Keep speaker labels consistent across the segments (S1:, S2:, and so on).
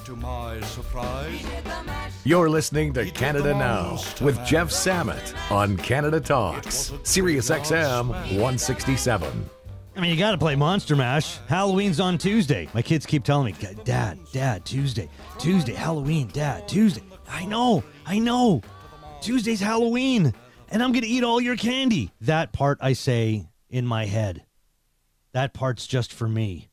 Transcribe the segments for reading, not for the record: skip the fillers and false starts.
S1: to my surprise.
S2: You're listening to Canada Now with Jeff Samet on Canada Talks, Sirius XM 167.
S3: I mean, you got to play Monster Mash. Halloween's on Tuesday. My kids keep telling me, Dad, Tuesday, Halloween, Dad, Tuesday. I know. Tuesday's Halloween, and I'm going to eat all your candy. That part I say in my head. That part's just for me.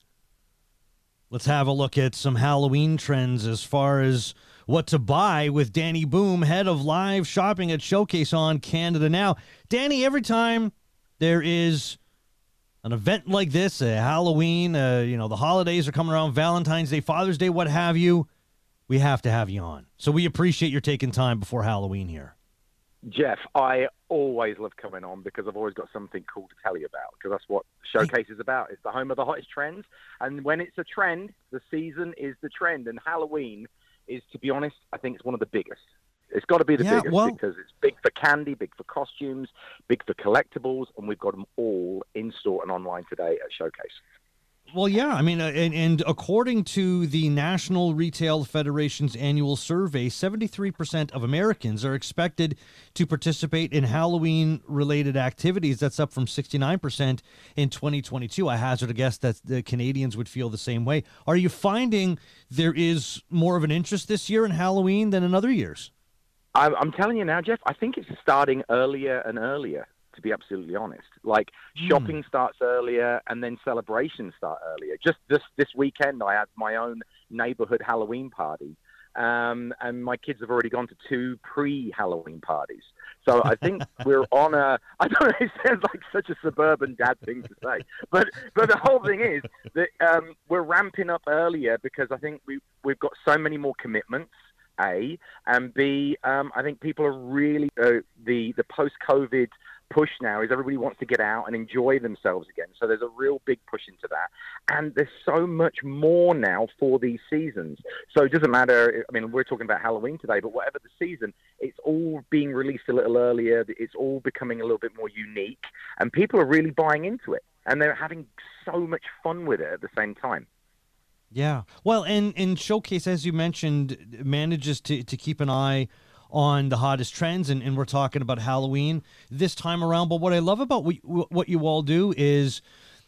S3: Let's have a look at some Halloween trends as far as what to buy with Danny Boom, head of live shopping at Showcase on Canada Now. Danny, every time there is an event like this, a Halloween, the holidays are coming around, Valentine's Day, Father's Day, what have you, we have to have you on. So we appreciate your taking time before Halloween here.
S4: Jeff, I always love coming on because I've always got something cool to tell you about, because that's what Showcase is about. It's the home of the hottest trends. And when it's a trend, the season is the trend. And Halloween is, to be honest, I think it's one of the biggest. It's got to be the biggest because it's big for candy, big for costumes, big for collectibles, and we've got them all in store and online today at Showcase.
S3: Well, yeah, I mean, and according to the National Retail Federation's annual survey, 73% of Americans are expected to participate in Halloween-related activities. That's up from 69% in 2022. I hazard a guess that the Canadians would feel the same way. Are you finding there is more of an interest this year in Halloween than in other years?
S4: I'm telling you now, Jeff, I think it's starting earlier and earlier, to be absolutely honest. Like, shopping starts earlier and then celebrations start earlier. Just this weekend, I had my own neighborhood Halloween party, and my kids have already gone to 2 pre-Halloween parties. So I think we're on I don't know, it sounds like such a suburban dad thing to say, but the whole thing is that we're ramping up earlier because I think we've got so many more commitments, A, and B, I think people are really, the post-COVID push now is everybody wants to get out and enjoy themselves again. So there's a real big push into that. And there's so much more now for these seasons. So it doesn't matter, I mean, we're talking about Halloween today, but whatever the season, it's all being released a little earlier. It's all becoming a little bit more unique. And people are really buying into it. And they're having so much fun with it at the same time.
S3: Yeah. Well, and Showcase, as you mentioned, manages to keep an eye on the hottest trends, and we're talking about Halloween this time around. But what I love about what you all do is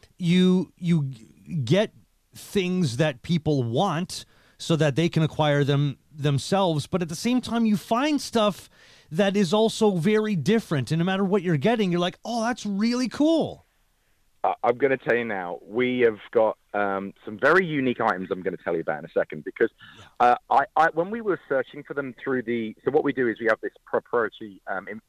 S3: you get things that people want so that they can acquire them themselves. But at the same time, you find stuff that is also very different. And no matter what you're getting, you're like, oh, that's really cool.
S4: I'm going to tell you now, we have got some very unique items I'm going to tell you about in a second, because when we were searching for them through so what we do is we have this proprietary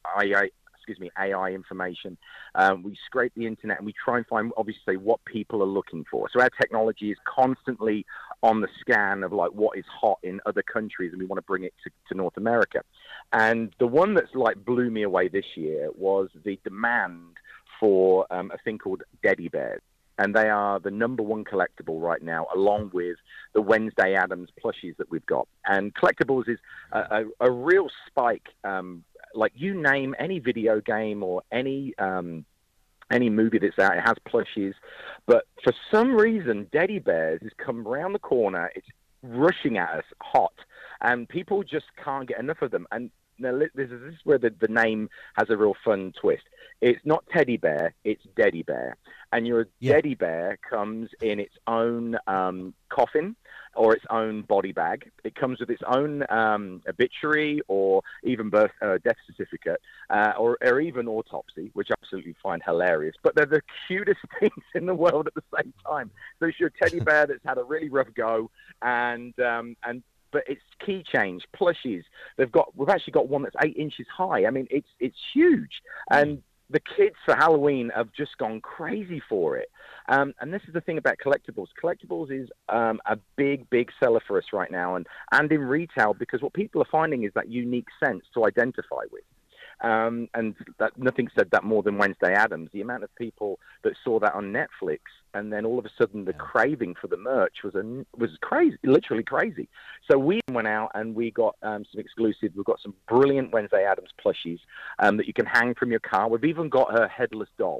S4: AI information. We scrape the internet and we try and find, obviously, what people are looking for. So our technology is constantly on the scan of like what is hot in other countries, and we want to bring it to North America. And the one that's like blew me away this year was the demand for a thing called Teddy Bears. And they are the number one collectible right now, along with the Wednesday Addams plushies that we've got. And collectibles is a real spike. Like, you name any video game or any movie that's out, it has plushies. But for some reason, Teddy Bears has come around the corner. It's rushing at us hot. And people just can't get enough of them. And now, this is where the name has a real fun twist. It's not teddy bear, it's Deddy Bear. And your Deddy Bear comes in its own coffin or its own body bag. It comes with its own obituary or even death certificate or even autopsy, which I absolutely find hilarious. But they're the cutest things in the world at the same time. So it's your teddy bear that's had a really rough go, but it's keychains, plushies. We've actually got one that's 8 inches high. I mean, it's huge. And the kids for Halloween have just gone crazy for it. And this is the thing about collectibles. Collectibles is a big, big seller for us right now, and in retail, because what people are finding is that unique sense to identify with. And that nothing said that more than Wednesday Addams. The amount of people that saw that on Netflix, and then all of a sudden the craving for the merch was crazy, literally crazy. So we went out and we got some exclusive. We've got some brilliant Wednesday Addams plushies that you can hang from your car. We've even got her headless doll,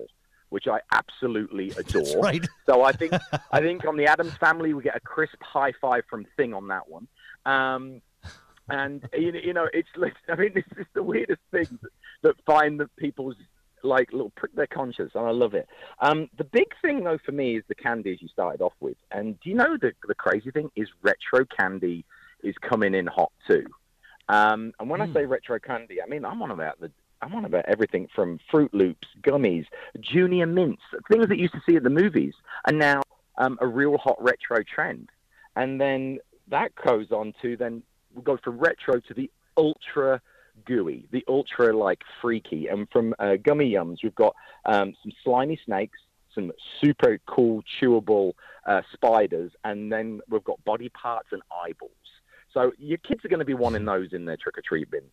S4: which I absolutely adore.
S3: That's right.
S4: So I think on the Addams Family, we get a crisp high five from Thing on that one. And you know, it's like, I mean, this is the weirdest thing that find that people's like little prick their conscience, and I love it. The big thing though for me is the candies you started off with, and do you know the crazy thing is retro candy is coming in hot too. And when I say retro candy, I mean I'm on about everything from Fruit Loops, gummies, Junior Mints, things that you used to see at the movies, and now a real hot retro trend. And then that goes on to then we'll go from retro to the ultra gooey, the ultra like freaky. And from Gummy Yums, we've got some slimy snakes, some super cool chewable spiders, and then we've got body parts and eyeballs. So your kids are going to be wanting those in their trick-or-treat bin.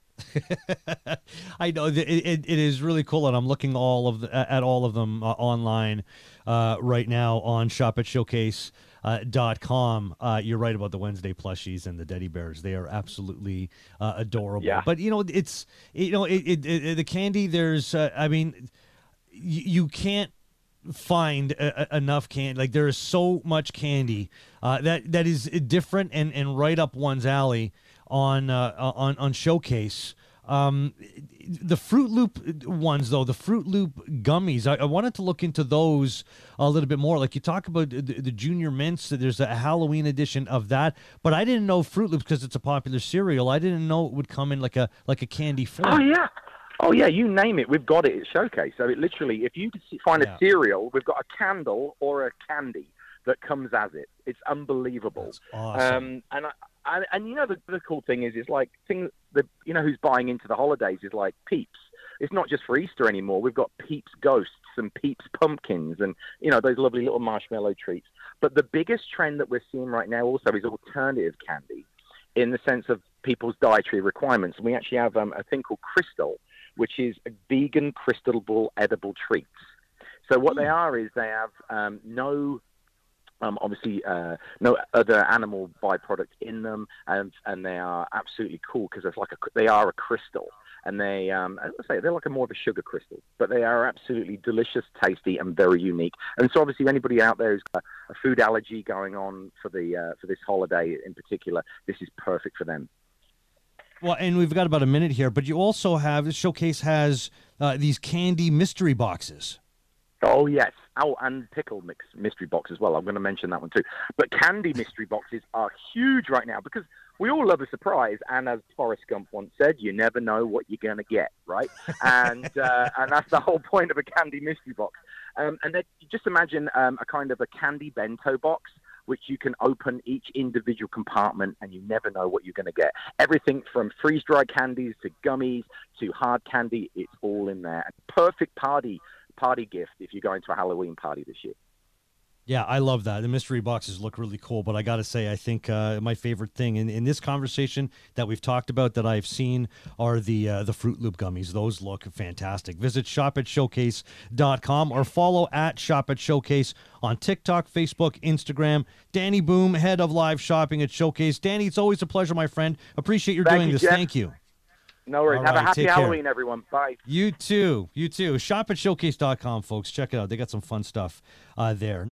S3: I know it is really cool, and I'm looking at all of them online right now on shopatshowcase.com. You're right about the Wednesday plushies and the teddy bears; they are absolutely adorable.
S4: Yeah.
S3: But it's the candy. There's I mean, you can't find enough candy. Like there is so much candy that is different and right up one's alley on Showcase. The Fruit Loop ones, though, the Fruit Loop gummies, I wanted to look into those a little bit more. Like you talk about the Junior Mints, there's a Halloween edition of that, but I didn't know Fruit Loops, because it's a popular cereal, I didn't know it would come in like a candy form.
S4: Oh yeah, you name it, we've got it at Showcase. So it literally, if you find a cereal, we've got a candle or a candy that comes as it. It's unbelievable.
S3: That's awesome.
S4: And you know the cool thing is like things that you know who's buying into the holidays is like Peeps. It's not just for Easter anymore. We've got Peeps Ghosts and Peeps Pumpkins and you know those lovely little marshmallow treats. But the biggest trend that we're seeing right now also is alternative candy, in the sense of people's dietary requirements. And we actually have a thing called Crystal, which is a vegan crystalable edible treats. So what they are is they have no other animal byproduct in them, and they are absolutely cool because they are a crystal, and they let's say they're like more of a sugar crystal, but they are absolutely delicious, tasty, and very unique. And so obviously anybody out there who's got a food allergy going on for this holiday in particular, this is perfect for them.
S3: Well, and we've got about a minute here, but you also have, Showcase has these candy mystery boxes.
S4: Oh, yes. Oh, and pickle mix mystery box as well. I'm going to mention that one too. But candy mystery boxes are huge right now because we all love a surprise. And as Forrest Gump once said, you never know what you're going to get, right? And that's the whole point of a candy mystery box. And then just imagine a kind of a candy bento box, which you can open each individual compartment and you never know what you're going to get. Everything from freeze-dried candies to gummies to hard candy, it's all in there. Perfect party gift if you're going to a Halloween party this year.
S3: Yeah, I love that. The mystery boxes look really cool, but I got to say, I think my favorite thing in this conversation that we've talked about that I've seen are the Fruit Loop gummies. Those look fantastic. Visit shopatshowcase.com or follow at shopatshowcase on TikTok, Facebook, Instagram. Danny Boom, head of live shopping at Showcase. Danny, it's always a pleasure, my friend. Appreciate you doing this.
S4: Jeff.
S3: Thank you.
S4: No worries.
S3: All
S4: Have
S3: right,
S4: a happy
S3: take
S4: Halloween,
S3: care.
S4: everyone. Bye.
S3: You too. Shop at showcase.com, folks. Check it out. They got some fun stuff there.